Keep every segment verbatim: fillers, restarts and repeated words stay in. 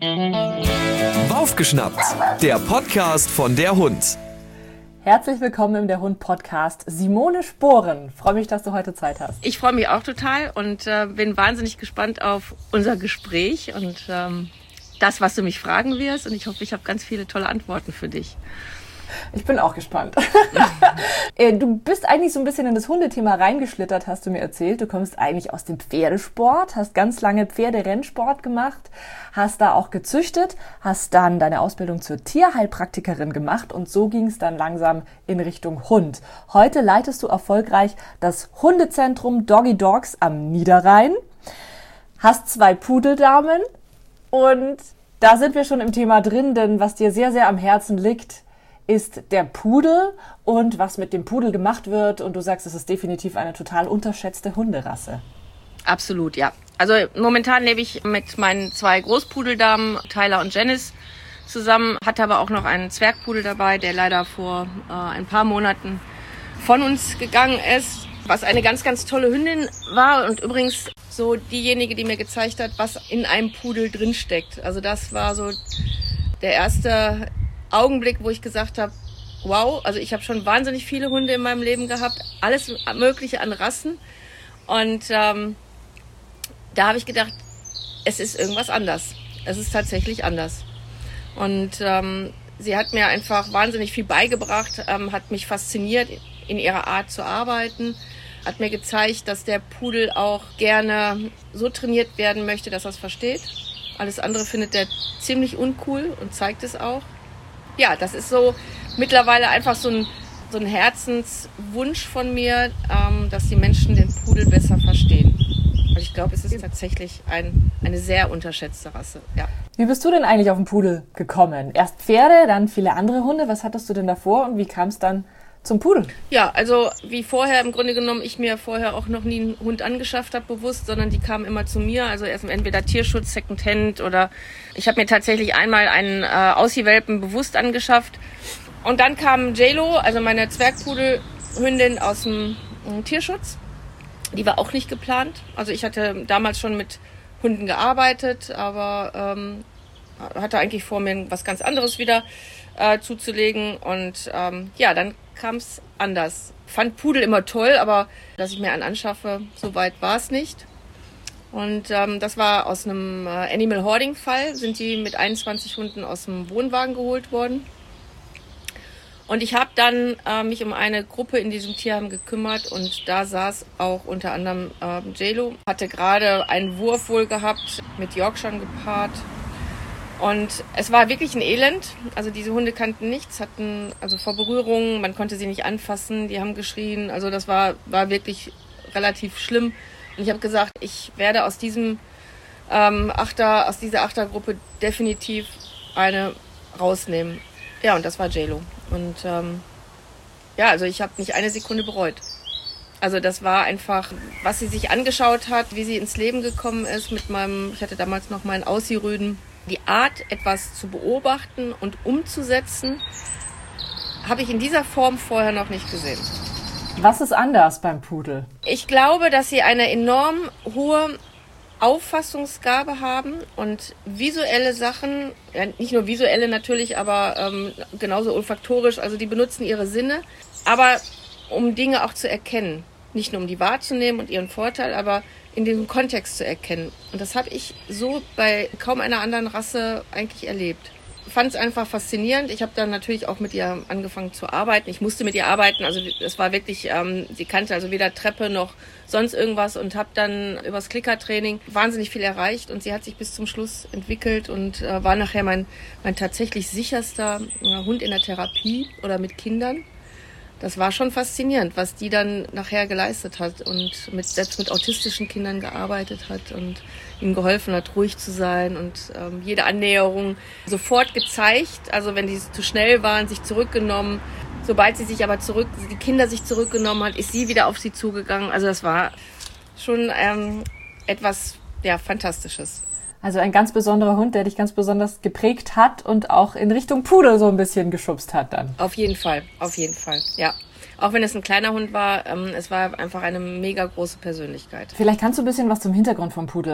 Aufgeschnappt, der Podcast von der Hund. Herzlich willkommen im Der Hund Podcast. Simone Sporen, freue mich, dass du heute Zeit hast. Ich freue mich auch total und äh, bin wahnsinnig gespannt auf unser Gespräch und ähm, das, was du mich fragen wirst. Und ich hoffe, ich habe ganz viele tolle Antworten für dich. Ich bin auch gespannt. Du bist eigentlich so ein bisschen in das Hundethema reingeschlittert, hast du mir erzählt. Du kommst eigentlich aus dem Pferdesport, hast ganz lange Pferderennsport gemacht, hast da auch gezüchtet, hast dann deine Ausbildung zur Tierheilpraktikerin gemacht und so ging es dann langsam in Richtung Hund. Heute leitest du erfolgreich das Hundezentrum Doggy Dogs am Niederrhein, hast zwei Pudeldamen und da sind wir schon im Thema drin, denn was dir sehr, sehr am Herzen liegt, ist der Pudel und was mit dem Pudel gemacht wird. Und du sagst, es ist definitiv eine total unterschätzte Hunderasse. Absolut, ja. Also momentan lebe ich mit meinen zwei Großpudeldamen, Tyler und Janice, zusammen. Hatte aber auch noch einen Zwergpudel dabei, der leider vor äh, ein paar Monaten von uns gegangen ist. Was eine ganz, ganz tolle Hündin war und übrigens so diejenige, die mir gezeigt hat, was in einem Pudel drinsteckt. Also das war so der erste Augenblick, wo ich gesagt habe, wow, also ich habe schon wahnsinnig viele Hunde in meinem Leben gehabt, alles Mögliche an Rassen und ähm, da habe ich gedacht, es ist irgendwas anders. Es ist tatsächlich anders. Und ähm, sie hat mir einfach wahnsinnig viel beigebracht, ähm, hat mich fasziniert in ihrer Art zu arbeiten, hat mir gezeigt, dass der Pudel auch gerne so trainiert werden möchte, dass er es versteht. Alles andere findet er ziemlich uncool und zeigt es auch. Ja, das ist so mittlerweile einfach so ein, so ein Herzenswunsch von mir, ähm, dass die Menschen den Pudel besser verstehen. Und ich glaube, es ist tatsächlich ein, eine sehr unterschätzte Rasse. Ja. Wie bist du denn eigentlich auf den Pudel gekommen? Erst Pferde, dann viele andere Hunde. Was hattest du denn davor und wie kam es dann zum Pudel? Ja, also wie vorher im Grunde genommen, ich mir vorher auch noch nie einen Hund angeschafft habe, bewusst, sondern die kamen immer zu mir. Also erst entweder Tierschutz, Secondhand oder ich habe mir tatsächlich einmal einen äh, Aussie-Welpen bewusst angeschafft. Und dann kam J-Lo, also meine Zwergpudelhündin aus dem äh, Tierschutz. Die war auch nicht geplant. Also ich hatte damals schon mit Hunden gearbeitet, aber ähm, hatte eigentlich vor, mir was ganz anderes wieder äh, zuzulegen. Und ähm, ja, dann kam es anders. Fand Pudel immer toll, aber dass ich mir einen anschaffe, so weit war es nicht. Und ähm, das war aus einem äh, Animal Hoarding Fall, sind die mit einundzwanzig Hunden aus dem Wohnwagen geholt worden. Und ich habe dann äh, mich um eine Gruppe in diesem Tierheim gekümmert und da saß auch unter anderem äh, J-Lo. Hatte gerade einen Wurf wohl gehabt, mit Yorkshire gepaart. Und es war wirklich ein Elend. Also diese Hunde kannten nichts, hatten also vor Berührungen, man konnte sie nicht anfassen, die haben geschrien. Also das war, war wirklich relativ schlimm. Und ich habe gesagt, ich werde aus diesem ähm, Achter, aus dieser Achtergruppe definitiv eine rausnehmen. Ja, und das war J-Lo. Und ähm, ja, also ich habe nicht eine Sekunde bereut. Also das war einfach, was sie sich angeschaut hat, wie sie ins Leben gekommen ist mit meinem, ich hatte damals noch meinen Aussie-Rüden. Die Art, etwas zu beobachten und umzusetzen, habe ich in dieser Form vorher noch nicht gesehen. Was ist anders beim Pudel? Ich glaube, dass sie eine enorm hohe Auffassungsgabe haben und visuelle Sachen, ja, nicht nur visuelle natürlich, aber ähm, genauso olfaktorisch, also die benutzen ihre Sinne, aber um Dinge auch zu erkennen. Nicht nur um die wahrzunehmen und ihren Vorteil, aber in diesem Kontext zu erkennen. Und das habe ich so bei kaum einer anderen Rasse eigentlich erlebt. Ich fand es einfach faszinierend. Ich habe dann natürlich auch mit ihr angefangen zu arbeiten. Ich musste mit ihr arbeiten. Also es war wirklich, ähm, sie kannte also weder Treppe noch sonst irgendwas und habe dann übers Klickertraining wahnsinnig viel erreicht. Und sie hat sich bis zum Schluss entwickelt und äh, war nachher mein, mein tatsächlich sicherster äh, Hund in der Therapie oder mit Kindern. Das war schon faszinierend, was die dann nachher geleistet hat und mit, selbst mit autistischen Kindern gearbeitet hat und ihnen geholfen hat, ruhig zu sein und ähm, jede Annäherung sofort gezeigt. Also wenn die zu schnell waren, sich zurückgenommen. Sobald sie sich aber zurück, die Kinder sich zurückgenommen hat, ist sie wieder auf sie zugegangen. Also das war schon ähm, etwas, ja, Fantastisches. Also ein ganz besonderer Hund, der dich ganz besonders geprägt hat und auch in Richtung Pudel so ein bisschen geschubst hat dann. Auf jeden Fall, auf jeden Fall, ja. Auch wenn es ein kleiner Hund war, ähm, es war einfach eine mega große Persönlichkeit. Vielleicht kannst du ein bisschen was zum Hintergrund vom Pudel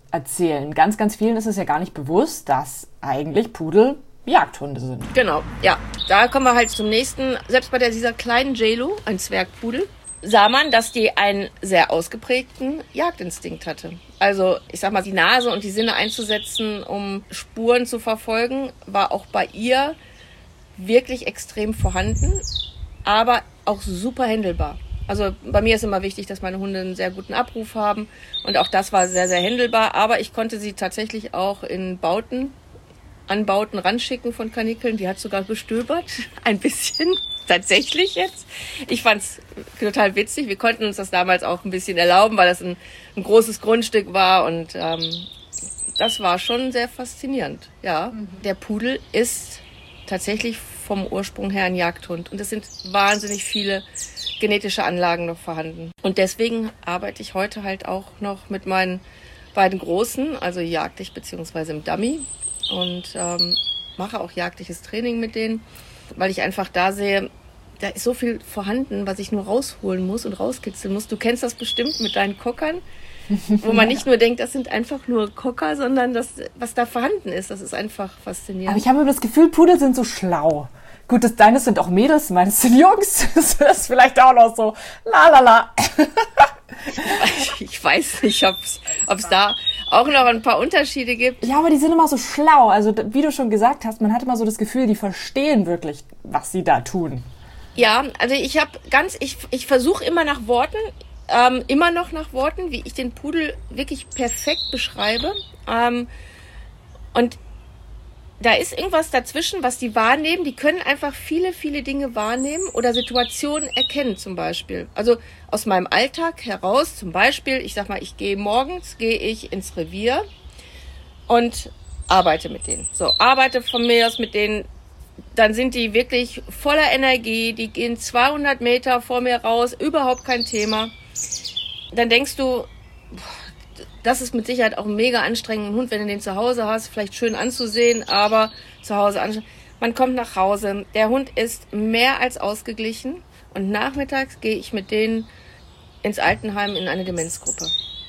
erzählen. Ganz, ganz vielen ist es ja gar nicht bewusst, dass eigentlich Pudel Jagdhunde sind. Genau, ja. Da kommen wir halt zum nächsten. Selbst bei der, dieser kleinen J-Lo, ein Zwergpudel, sah man, dass die einen sehr ausgeprägten Jagdinstinkt hatte. Also ich sag mal, die Nase und die Sinne einzusetzen, um Spuren zu verfolgen, war auch bei ihr wirklich extrem vorhanden, aber auch super händelbar. Also bei mir ist immer wichtig, dass meine Hunde einen sehr guten Abruf haben und auch das war sehr, sehr händelbar, aber ich konnte sie tatsächlich auch in Bauten, an Bauten ranschicken von Kanikeln. Die hat sogar gestöbert, ein bisschen, tatsächlich jetzt. Ich fand's total witzig. Wir konnten uns das damals auch ein bisschen erlauben, weil das ein, ein großes Grundstück war und ähm, das war schon sehr faszinierend. Ja, mhm. Der Pudel ist tatsächlich vom Ursprung her ein Jagdhund und es sind wahnsinnig viele genetische Anlagen noch vorhanden. Und deswegen arbeite ich heute halt auch noch mit meinen beiden Großen, also jagdlich beziehungsweise im Dummy und ähm, mache auch jagdliches Training mit denen, weil ich einfach da sehe, da ist so viel vorhanden, was ich nur rausholen muss und rauskitzeln muss. Du kennst das bestimmt mit deinen Cockern, wo man nicht nur denkt, das sind einfach nur Cocker, sondern das, was da vorhanden ist, das ist einfach faszinierend. Aber ich habe das Gefühl, Pudel sind so schlau. Gut, das deines sind auch Mädels, meines sind Jungs. Das ist vielleicht auch noch so la la la. Ich weiß nicht, ob es da auch noch ein paar Unterschiede gibt. Ja, aber die sind immer so schlau. Also wie du schon gesagt hast, man hat immer so das Gefühl, die verstehen wirklich, was sie da tun. Ja, also ich habe ganz, ich, ich versuche immer nach Worten, ähm, immer noch nach Worten, wie ich den Pudel wirklich perfekt beschreibe. Ähm, und da ist irgendwas dazwischen, was die wahrnehmen. Die können einfach viele, viele Dinge wahrnehmen oder Situationen erkennen zum Beispiel. Also aus meinem Alltag heraus zum Beispiel, ich sag mal, ich gehe morgens, gehe ich ins Revier und arbeite mit denen. So, arbeite von mir aus mit denen. Dann sind die wirklich voller Energie. Die gehen zweihundert Meter vor mir raus, überhaupt kein Thema. Dann denkst du, das ist mit Sicherheit auch ein mega anstrengender Hund, wenn du den zu Hause hast, vielleicht schön anzusehen, aber zu Hause anstrengend. Man kommt nach Hause, der Hund ist mehr als ausgeglichen und nachmittags gehe ich mit denen ins Altenheim in eine Demenzgruppe.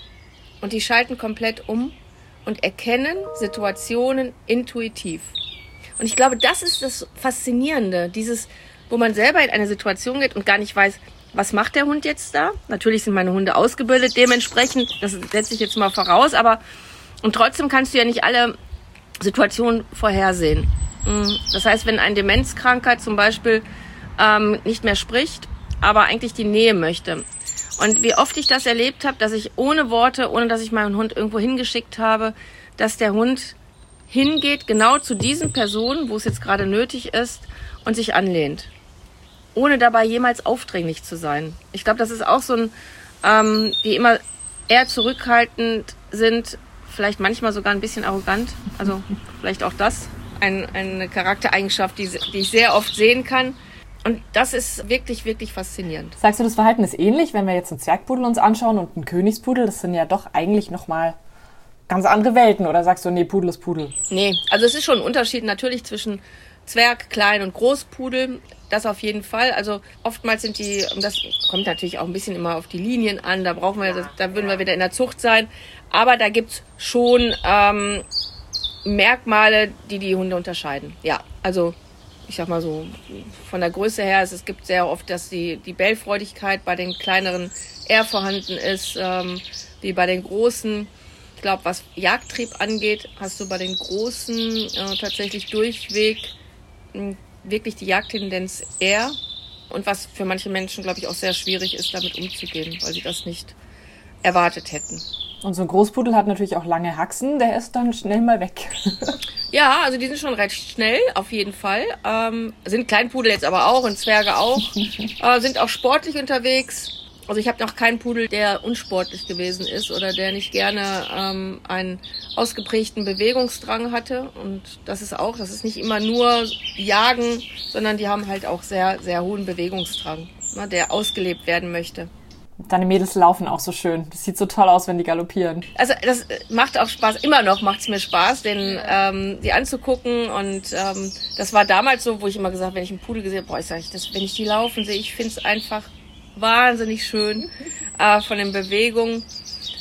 Und die schalten komplett um und erkennen Situationen intuitiv. Und ich glaube, das ist das Faszinierende, dieses, wo man selber in eine Situation geht und gar nicht weiß, was macht der Hund jetzt da? Natürlich sind meine Hunde ausgebildet, dementsprechend, das setze ich jetzt mal voraus, aber und trotzdem kannst du ja nicht alle Situationen vorhersehen. Das heißt, wenn ein Demenzkranker zum Beispiel ähm, nicht mehr spricht, aber eigentlich die Nähe möchte. Und wie oft ich das erlebt habe, dass ich ohne Worte, ohne dass ich meinen Hund irgendwo hingeschickt habe, dass der Hund hingeht, genau zu diesen Personen, wo es jetzt gerade nötig ist, und sich anlehnt. Ohne dabei jemals aufdringlich zu sein. Ich glaube, das ist auch so ein, ähm, die immer eher zurückhaltend sind, vielleicht manchmal sogar ein bisschen arrogant. Also vielleicht auch das, ein, eine Charaktereigenschaft, die, die ich sehr oft sehen kann. Und das ist wirklich, wirklich faszinierend. Sagst du, das Verhalten ist ähnlich, wenn wir jetzt einen Zwergpudel uns anschauen und einen Königspudel? Das sind ja doch eigentlich nochmal ganz andere Welten. Oder sagst du, nee, Pudel ist Pudel? Nee, also es ist schon ein Unterschied natürlich zwischen Zwerg, Klein- und Großpudel. Das auf jeden Fall. Also oftmals sind die, und das kommt natürlich auch ein bisschen immer auf die Linien an, da brauchen wir, da würden wir wieder in der Zucht sein. Aber da gibt's schon ähm, Merkmale, die die Hunde unterscheiden. Ja, also ich sag mal so, von der Größe her, es, es gibt sehr oft, dass die, die Bellfreudigkeit bei den kleineren eher vorhanden ist, ähm, wie bei den großen. Ich glaube, was Jagdtrieb angeht, hast du bei den großen äh, tatsächlich durchweg mh, wirklich die Jagdtendenz eher. Und was für manche Menschen, glaube ich, auch sehr schwierig ist, damit umzugehen, weil sie das nicht erwartet hätten. Und so ein Großpudel hat natürlich auch lange Haxen, der ist dann schnell mal weg. Ja, also die sind schon recht schnell, auf jeden Fall. Ähm, sind Kleinpudel jetzt aber auch und Zwerge auch. äh, sind auch sportlich unterwegs. Also ich habe noch keinen Pudel, der unsportlich gewesen ist oder der nicht gerne ähm, einen ausgeprägten Bewegungsdrang hatte. Und das ist auch, das ist nicht immer nur Jagen, sondern die haben halt auch sehr, sehr hohen Bewegungsdrang, ne, der ausgelebt werden möchte. Deine Mädels laufen auch so schön. Das sieht so toll aus, wenn die galoppieren. Also das macht auch Spaß. Immer noch macht es mir Spaß, den ähm, die anzugucken. Und ähm, das war damals so, wo ich immer gesagt habe, wenn ich einen Pudel gesehen habe, boah, ich sag ich, das, wenn ich die laufen sehe, ich finde es einfach wahnsinnig schön äh, von den Bewegungen.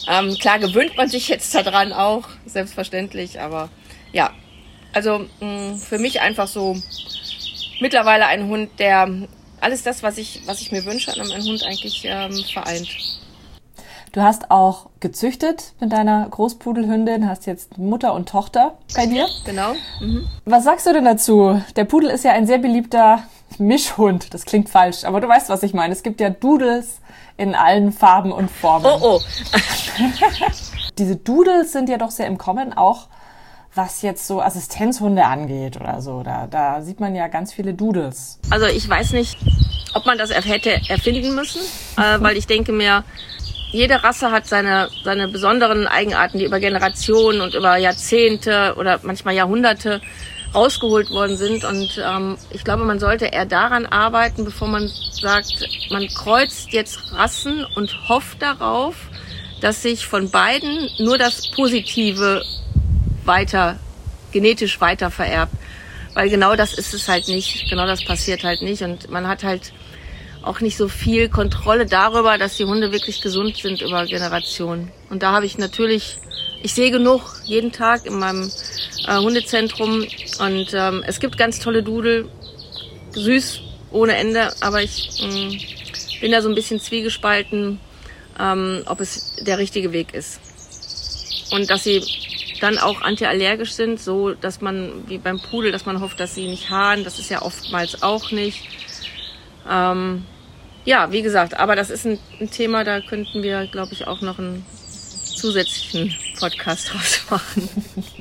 Ähm, klar gewöhnt man sich jetzt daran auch, selbstverständlich, aber ja, also mh, für mich einfach so mittlerweile ein Hund, der alles das, was ich, was ich mir wünsche an einem Hund eigentlich ähm, vereint. Du hast auch gezüchtet mit deiner Großpudelhündin, hast jetzt Mutter und Tochter bei dir. Genau. Mhm. Was sagst du denn dazu? Der Pudel ist ja ein sehr beliebter Mischhund. Das klingt falsch, aber du weißt, was ich meine. Es gibt ja Doodles in allen Farben und Formen. Oh, oh. Diese Doodles sind ja doch sehr im Kommen, auch was jetzt so Assistenzhunde angeht oder so. Da, da sieht man ja ganz viele Doodles. Also ich weiß nicht, ob man das hätte erfinden müssen, äh, weil ich denke mir, jede Rasse hat seine, seine besonderen Eigenarten, die über Generationen und über Jahrzehnte oder manchmal Jahrhunderte rausgeholt worden sind. Und ähm, ich glaube, man sollte eher daran arbeiten, bevor man sagt, man kreuzt jetzt Rassen und hofft darauf, dass sich von beiden nur das Positive weiter, genetisch weiter vererbt. Weil genau das ist es halt nicht. Genau das passiert halt nicht. Und man hat halt auch nicht so viel Kontrolle darüber, dass die Hunde wirklich gesund sind über Generationen. Und da habe ich natürlich, ich sehe genug jeden Tag in meinem äh, Hundezentrum und ähm, es gibt ganz tolle Dudel, süß ohne Ende, aber ich mh, bin da so ein bisschen zwiegespalten, ähm, ob es der richtige Weg ist. Und dass sie dann auch antiallergisch sind, so dass man, wie beim Pudel, dass man hofft, dass sie nicht haaren, das ist ja oftmals auch nicht. Ähm, ja, wie gesagt, aber das ist ein, ein Thema, da könnten wir, glaube ich, auch noch einen zusätzlichen Podcast draus machen.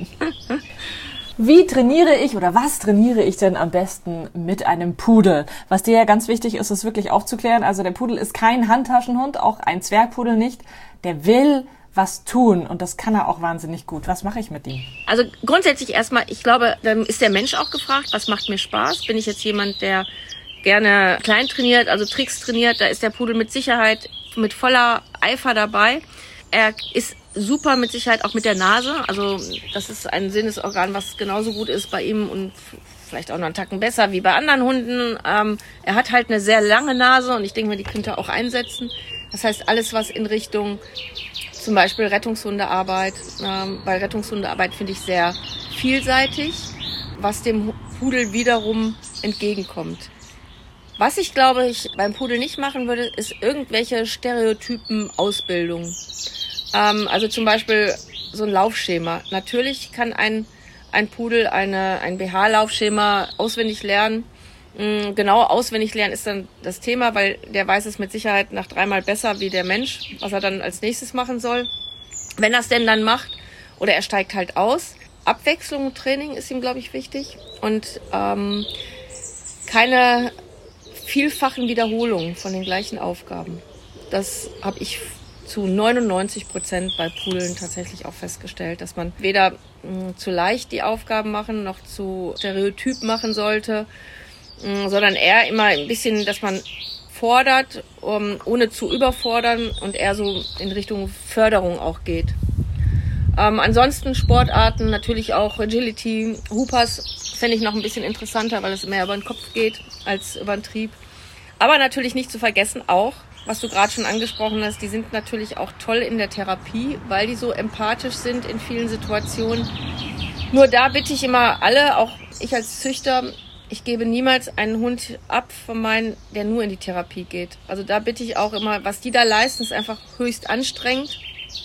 Wie trainiere ich oder was trainiere ich denn am besten mit einem Pudel? Was dir ja ganz wichtig ist, ist wirklich aufzuklären. Also der Pudel ist kein Handtaschenhund, auch ein Zwergpudel nicht. Der will was tun und das kann er auch wahnsinnig gut. Was mache ich mit ihm? Also grundsätzlich erstmal, ich glaube, dann ist der Mensch auch gefragt, was macht mir Spaß? Bin ich jetzt jemand, der gerne klein trainiert, also Tricks trainiert, da ist der Pudel mit Sicherheit mit voller Eifer dabei. Er ist super mit Sicherheit auch mit der Nase, also das ist ein Sinnesorgan, was genauso gut ist bei ihm und vielleicht auch noch einen Tacken besser wie bei anderen Hunden. Ähm, er hat halt eine sehr lange Nase und ich denke mir, die könnte er auch einsetzen. Das heißt, alles, was in Richtung zum Beispiel Rettungshundearbeit, ähm, bei Rettungshundearbeit finde ich sehr vielseitig, was dem Pudel wiederum entgegenkommt. Was ich glaube, ich beim Pudel nicht machen würde, ist irgendwelche Stereotypen Ausbildung. Ähm, also zum Beispiel so ein Laufschema. Natürlich kann ein, ein Pudel eine, ein B H-Laufschema auswendig lernen. Mhm, genau auswendig lernen ist dann das Thema, weil der weiß es mit Sicherheit nach dreimal besser wie der Mensch, was er dann als nächstes machen soll. Wenn er es denn dann macht oder er steigt halt aus. Abwechslung und Training ist ihm, glaube ich, wichtig. Und ähm, keine vielfachen Wiederholungen von den gleichen Aufgaben. Das habe ich zu neunundneunzig Prozent bei Pudeln tatsächlich auch festgestellt, dass man weder mh, zu leicht die Aufgaben machen noch zu stereotyp machen sollte, mh, sondern eher immer ein bisschen, dass man fordert, um, ohne zu überfordern und eher so in Richtung Förderung auch geht. Ähm, ansonsten Sportarten, natürlich auch Agility, Hoopers fände ich noch ein bisschen interessanter, weil es mehr über den Kopf geht als über den Trieb. Aber natürlich nicht zu vergessen auch, was du gerade schon angesprochen hast, die sind natürlich auch toll in der Therapie, weil die so empathisch sind in vielen Situationen. Nur da bitte ich immer alle, auch ich als Züchter, ich gebe niemals einen Hund ab von meinen, der nur in die Therapie geht. Also da bitte ich auch immer, was die da leisten, ist einfach höchst anstrengend.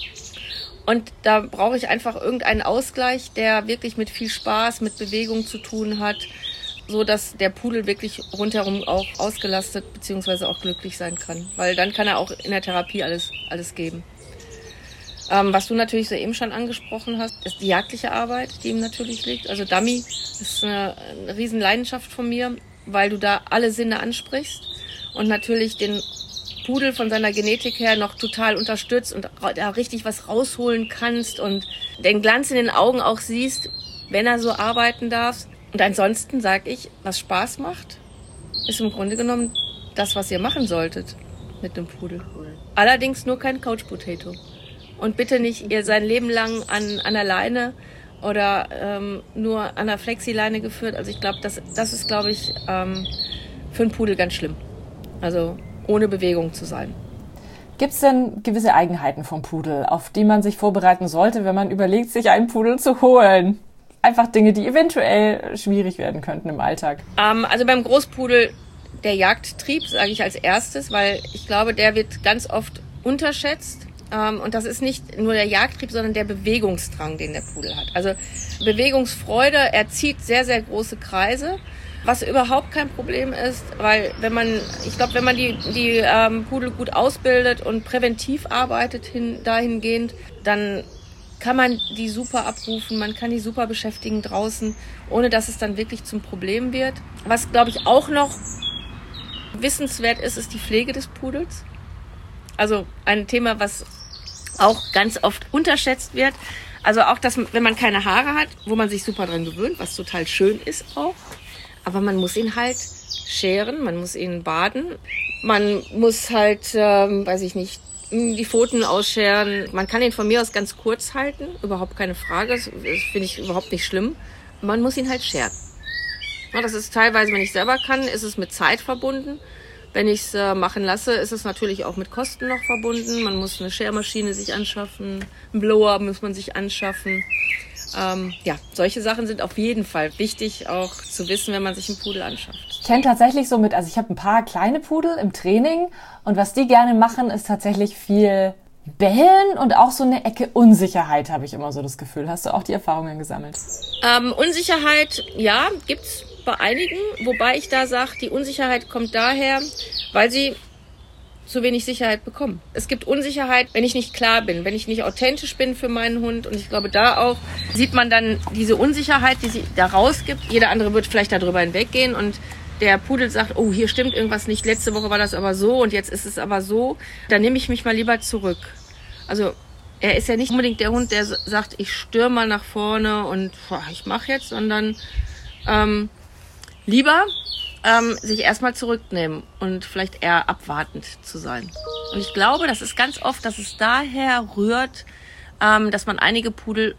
Und da brauche ich einfach irgendeinen Ausgleich, der wirklich mit viel Spaß, mit Bewegung zu tun hat, so dass der Pudel wirklich rundherum auch ausgelastet bzw. auch glücklich sein kann. Weil dann kann er auch in der Therapie alles, alles geben. Ähm, was du natürlich so eben schon angesprochen hast, ist die jagdliche Arbeit, die ihm natürlich liegt. Also Dummy ist eine, eine riesen Leidenschaft von mir, weil du da alle Sinne ansprichst und natürlich den Pudel von seiner Genetik her noch total unterstützt und da richtig was rausholen kannst und den Glanz in den Augen auch siehst, wenn er so arbeiten darf. Und ansonsten sage ich, was Spaß macht, ist im Grunde genommen das, was ihr machen solltet mit dem Pudel. Allerdings nur kein Couch Potato. Und bitte nicht ihr sein Leben lang an, an der Leine oder ähm, nur an der Flexileine geführt. Also ich glaube, das, das ist, glaube ich, ähm, für einen Pudel ganz schlimm. Also ohne Bewegung zu sein. Gibt es denn gewisse Eigenheiten vom Pudel, auf die man sich vorbereiten sollte, wenn man überlegt, sich einen Pudel zu holen? Einfach Dinge, die eventuell schwierig werden könnten im Alltag. Ähm, also beim Großpudel der Jagdtrieb, sage ich als erstes, weil ich glaube, der wird ganz oft unterschätzt. Ähm, und das ist nicht nur der Jagdtrieb, sondern der Bewegungsdrang, den der Pudel hat. Also Bewegungsfreude, er zieht sehr, sehr große Kreise. Was überhaupt kein Problem ist, weil wenn man, ich glaube, wenn man die, die ähm, Pudel gut ausbildet und präventiv arbeitet hin, dahingehend, dann kann man die super abrufen, man kann die super beschäftigen draußen, ohne dass es dann wirklich zum Problem wird. Was, glaube ich, auch noch wissenswert ist, ist die Pflege des Pudels. Also ein Thema, was auch ganz oft unterschätzt wird. Also auch, dass wenn man keine Haare hat, wo man sich super dran gewöhnt, was total schön ist auch. Aber man muss ihn halt scheren, man muss ihn baden, man muss halt, ähm, weiß ich nicht, die Pfoten ausscheren. Man kann ihn von mir aus ganz kurz halten, überhaupt keine Frage, das finde ich überhaupt nicht schlimm. Man muss ihn halt scheren. Ja, das ist teilweise, wenn ich selber kann, ist es mit Zeit verbunden. Wenn ich es äh, machen lasse, ist es natürlich auch mit Kosten noch verbunden. Man muss eine Schermaschine sich anschaffen, einen Blower muss man sich anschaffen. Ähm, ja, solche Sachen sind auf jeden Fall wichtig, auch zu wissen, wenn man sich einen Pudel anschafft. Ich kenne tatsächlich so mit, also ich habe ein paar kleine Pudel im Training und was die gerne machen, ist tatsächlich viel bellen und auch so eine Ecke Unsicherheit, habe ich immer so das Gefühl. Hast du auch die Erfahrungen gesammelt? Ähm, Unsicherheit, ja, gibt's bei einigen, wobei ich da sage, die Unsicherheit kommt daher, weil sie zu wenig Sicherheit bekommen. Es gibt Unsicherheit, wenn ich nicht klar bin, wenn ich nicht authentisch bin für meinen Hund. Und ich glaube, da auch sieht man dann diese Unsicherheit, die sie da rausgibt. Jeder andere wird vielleicht darüber hinweggehen und der Pudel sagt, oh, hier stimmt irgendwas nicht, letzte Woche war das aber so und jetzt ist es aber so. Dann nehme ich mich mal lieber zurück. Also er ist ja nicht unbedingt der Hund, der sagt, ich stürme mal nach vorne und boah, ich mache jetzt, sondern ähm, lieber Ähm, sich erstmal zurücknehmen und vielleicht eher abwartend zu sein. Und ich glaube, das ist ganz oft, dass es daher rührt, ähm, dass man einige Pudel,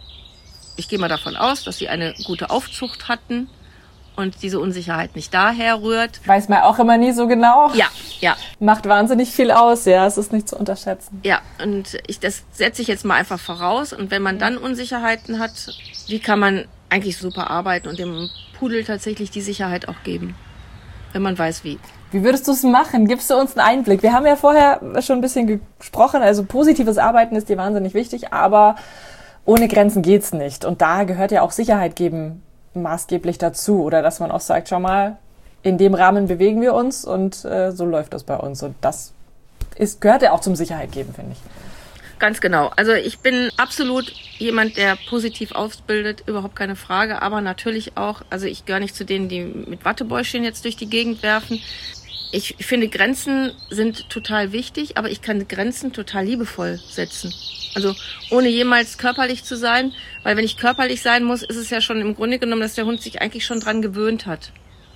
ich gehe mal davon aus, dass sie eine gute Aufzucht hatten und diese Unsicherheit nicht daher rührt. Weiß man auch immer nie so genau. Ja, ja. Macht wahnsinnig viel aus, ja, es ist nicht zu unterschätzen. Ja, und ich, das setze ich jetzt mal einfach voraus. Und wenn man dann Unsicherheiten hat, wie kann man eigentlich super arbeiten und dem Pudel tatsächlich die Sicherheit auch geben, wenn man weiß wie. Wie würdest du es machen? Gibst du uns einen Einblick? Wir haben ja vorher schon ein bisschen gesprochen, also positives Arbeiten ist dir wahnsinnig wichtig, aber ohne Grenzen geht's nicht. Und da gehört ja auch Sicherheit geben maßgeblich dazu. Oder dass man auch sagt, schau mal, in dem Rahmen bewegen wir uns und äh, so läuft das bei uns. Und das ist, gehört ja auch zum Sicherheit geben, finde ich. Ganz genau. Also ich bin absolut jemand, der positiv ausbildet, überhaupt keine Frage. Aber natürlich auch, also ich gehöre nicht zu denen, die mit Wattebäuschen jetzt durch die Gegend werfen. Ich finde, Grenzen sind total wichtig, aber ich kann Grenzen total liebevoll setzen. Also ohne jemals körperlich zu sein, weil wenn ich körperlich sein muss, ist es ja schon im Grunde genommen, dass der Hund sich eigentlich schon dran gewöhnt hat.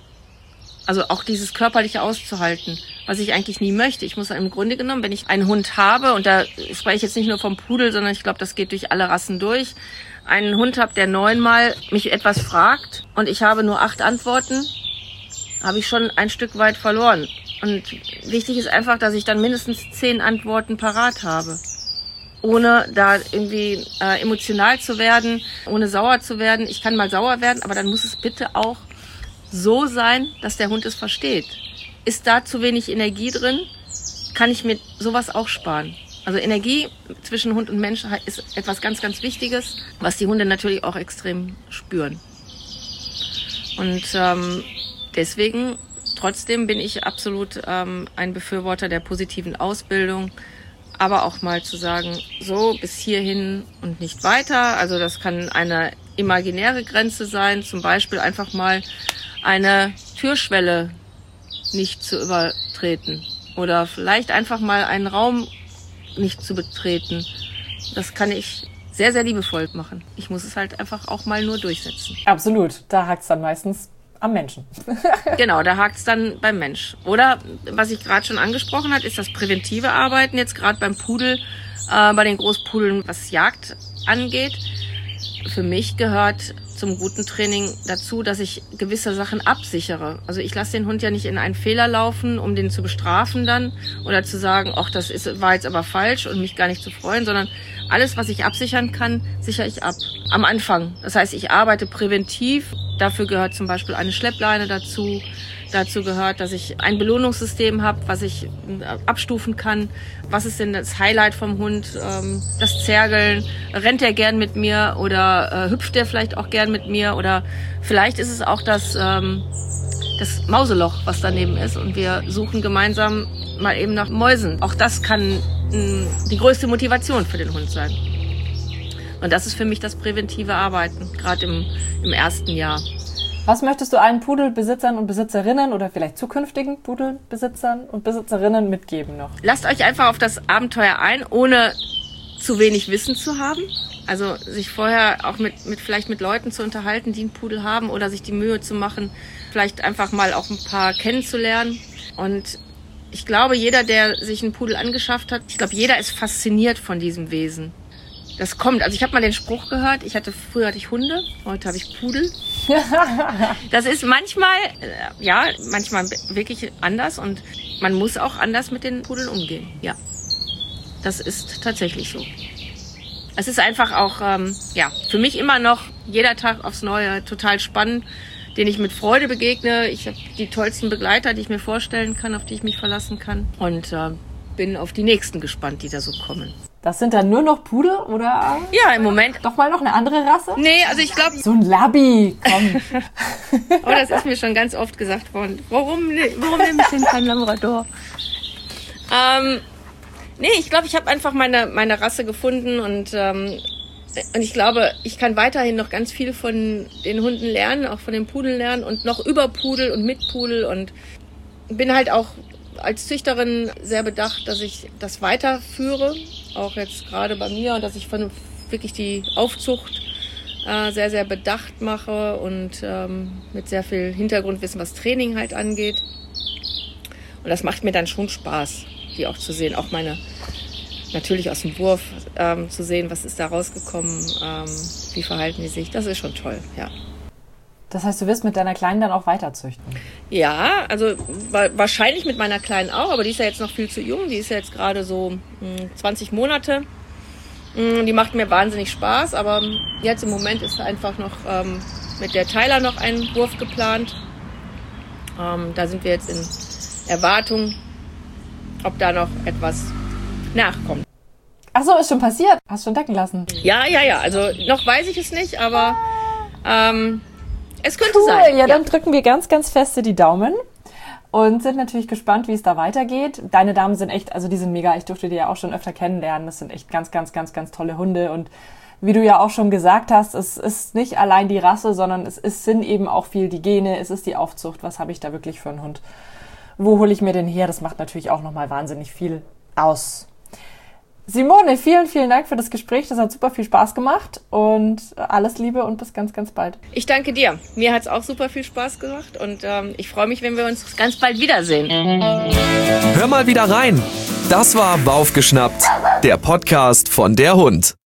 Also auch dieses Körperliche auszuhalten, was ich eigentlich nie möchte. Ich muss im Grunde genommen, wenn ich einen Hund habe, und da spreche ich jetzt nicht nur vom Pudel, sondern ich glaube, das geht durch alle Rassen durch, einen Hund habe, der neunmal mich etwas fragt und ich habe nur acht Antworten, habe ich schon ein Stück weit verloren. Und wichtig ist einfach, dass ich dann mindestens zehn Antworten parat habe. Ohne da irgendwie äh, emotional zu werden, ohne sauer zu werden. Ich kann mal sauer werden, aber dann muss es bitte auch so sein, dass der Hund es versteht. Ist da zu wenig Energie drin, kann ich mir sowas auch sparen. Also Energie zwischen Hund und Mensch ist etwas ganz, ganz Wichtiges, was die Hunde natürlich auch extrem spüren. Und ähm, deswegen, trotzdem bin ich absolut ähm, ein Befürworter der positiven Ausbildung, aber auch mal zu sagen, so bis hierhin und nicht weiter. Also das kann eine imaginäre Grenze sein, zum Beispiel einfach mal eine Türschwelle nicht zu übertreten oder vielleicht einfach mal einen Raum nicht zu betreten. Das kann ich sehr, sehr liebevoll machen. Ich muss es halt einfach auch mal nur durchsetzen. Absolut, da hakt's dann meistens am Menschen. Genau, da hakt's dann beim Mensch. Oder, was ich gerade schon angesprochen habe, ist das präventive Arbeiten, jetzt gerade beim Pudel, äh, bei den Großpudeln, was Jagd angeht. Für mich gehört zum guten Training dazu, dass ich gewisse Sachen absichere. Also ich lasse den Hund ja nicht in einen Fehler laufen, um den zu bestrafen dann oder zu sagen, ach, das ist, war jetzt aber falsch und mich gar nicht zu freuen, sondern alles, was ich absichern kann, sichere ich ab. Am Anfang. Das heißt, ich arbeite präventiv. Dafür gehört zum Beispiel eine Schleppleine dazu. Dazu gehört, dass ich ein Belohnungssystem habe, was ich abstufen kann. Was ist denn das Highlight vom Hund? Ähm, das Zergeln. Rennt er gern mit mir oder äh, hüpft er vielleicht auch gern mit mir? Oder vielleicht ist es auch das, ähm, das Mauseloch, was daneben ist. Und wir suchen gemeinsam mal eben nach Mäusen. Auch das kann mh, die größte Motivation für den Hund sein. Und das ist für mich das präventive Arbeiten, gerade im, im ersten Jahr. Was möchtest du allen Pudelbesitzern und Besitzerinnen oder vielleicht zukünftigen Pudelbesitzern und Besitzerinnen mitgeben noch? Lasst euch einfach auf das Abenteuer ein, ohne zu wenig Wissen zu haben. Also sich vorher auch mit, mit vielleicht mit Leuten zu unterhalten, die einen Pudel haben oder sich die Mühe zu machen, vielleicht einfach mal auch ein paar kennenzulernen. Und ich glaube, jeder, der sich einen Pudel angeschafft hat, ich glaube, jeder ist fasziniert von diesem Wesen. Das kommt. Also ich habe mal den Spruch gehört, ich hatte früher hatte ich Hunde, heute habe ich Pudel. Das ist manchmal, ja, manchmal wirklich anders und man muss auch anders mit den Pudeln umgehen. Ja, das ist tatsächlich so. Es ist einfach auch, ähm, ja, für mich immer noch jeder Tag aufs Neue total spannend, den ich mit Freude begegne. Ich habe die tollsten Begleiter, die ich mir vorstellen kann, auf die ich mich verlassen kann und äh, bin auf die nächsten gespannt, die da so kommen. Das sind dann nur noch Pudel, oder? Ja, im Moment. Doch mal noch eine andere Rasse? Nee, also ich glaube... So ein Labby, komm. Oh, das ist mir schon ganz oft gesagt worden. Warum, warum nehme ich denn keinen Labrador? Ähm, nee, ich glaube, ich habe einfach meine, meine Rasse gefunden und, ähm, und ich glaube, ich kann weiterhin noch ganz viel von den Hunden lernen, auch von den Pudeln lernen und noch über Pudel und mit Pudel und bin halt auch als Züchterin sehr bedacht, dass ich das weiterführe, auch jetzt gerade bei mir, und dass ich von wirklich die Aufzucht äh, sehr, sehr bedacht mache und ähm, mit sehr viel Hintergrundwissen, was Training halt angeht. Und das macht mir dann schon Spaß, die auch zu sehen, auch meine, natürlich aus dem Wurf ähm, zu sehen, was ist da rausgekommen, ähm, wie verhalten die sich, das ist schon toll, ja. Das heißt, du wirst mit deiner Kleinen dann auch weiter züchten? Ja, also wa- wahrscheinlich mit meiner Kleinen auch, aber die ist ja jetzt noch viel zu jung. Die ist ja jetzt gerade so mh, zwanzig Monate. Mh, die macht mir wahnsinnig Spaß, aber jetzt im Moment ist einfach noch ähm, mit der Tyler noch ein Wurf geplant. Ähm, da sind wir jetzt in Erwartung, ob da noch etwas nachkommt. Ach so, ist schon passiert? Hast schon decken lassen? Ja, ja, ja. Also noch weiß ich es nicht, aber... Ähm, Es könnte cool. sein. Ja, dann ja. drücken wir ganz, ganz feste die Daumen und sind natürlich gespannt, wie es da weitergeht. Deine Damen sind echt, also die sind mega. Ich durfte die ja auch schon öfter kennenlernen. Das sind echt ganz, ganz, ganz, ganz tolle Hunde. Und wie du ja auch schon gesagt hast, es ist nicht allein die Rasse, sondern es ist, sind eben auch viel die Gene. Es ist die Aufzucht. Was habe ich da wirklich für einen Hund? Wo hole ich mir den her? Das macht natürlich auch nochmal wahnsinnig viel aus. Simone, vielen, vielen Dank für das Gespräch. Das hat super viel Spaß gemacht und alles Liebe und bis ganz, ganz bald. Ich danke dir. Mir hat es auch super viel Spaß gemacht und ähm, ich freue mich, wenn wir uns ganz bald wiedersehen. Hör mal wieder rein. Das war Baufgeschnappt, der Podcast von der Hund.